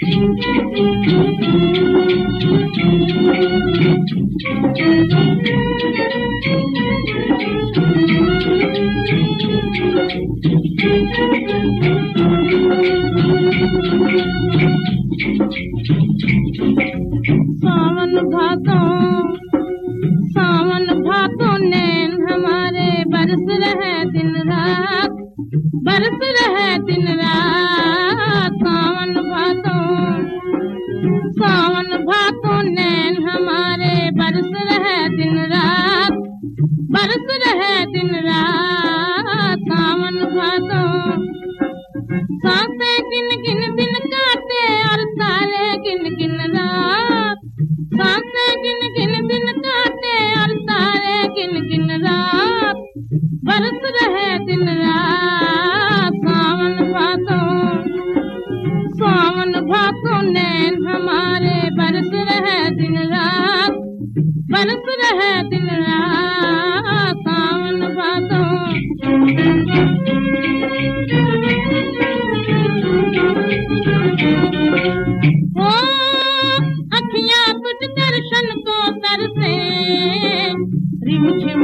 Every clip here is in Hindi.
सावन भादों नैन हमारे बरस रहे दिन रात, बरस रहे दिन रात। सावन भादों नैन हमारे बरस रहे दिन रात, बरस रहे दिन रात। सावन भादों सांसें गिन गिन दिन काटे और तारे गिन गिन रात, सांसें गिन गिन दिन काटे और तारे गिन गिन रात, बरस रहे दिन रात। सावन भादों नैन हमारे बरस रहे दिन रात, बरस रहे दिन रात। सावन भादों ओ अखियां तुझ दर्शन को तरसे, रिम झिम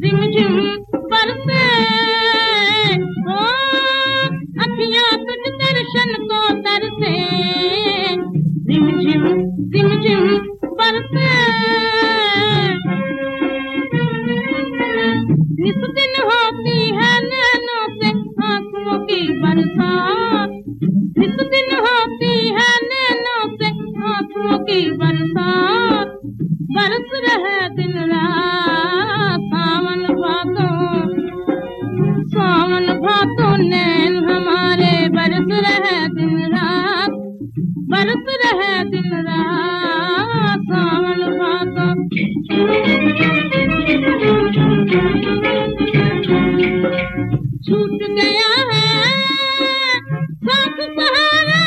बरसे। ओ अखियां तुझ दर्शन को तरसे, रिम झिम बरसे। निस दिन होती है नैनों से आंसुओं की बरसात, निस दिन होती है नैनों से आंसुओं की बरसात, बरस रहे दिन रात। सावन भादों नैन हमारे बरस रहे दिन रात, बरस रहे दिन रात। सावन भादों छूट गया है साथ सहारा,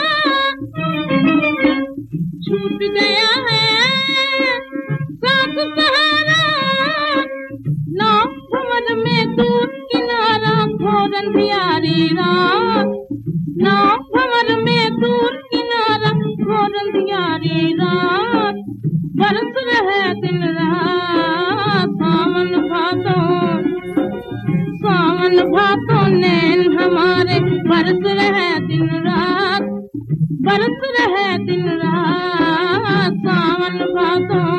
छूट गया है साथ सहारा। नाव भंवर में दूर किनारा घोर अंधियारी रात, नाव भंवर में दूर किनारा घोर अंधियारी रात, बरस रहे दिन रात। सावन भादों नैन हमारे बरस रहे दिन रात, बरस रहे दिन रात। सावन भादों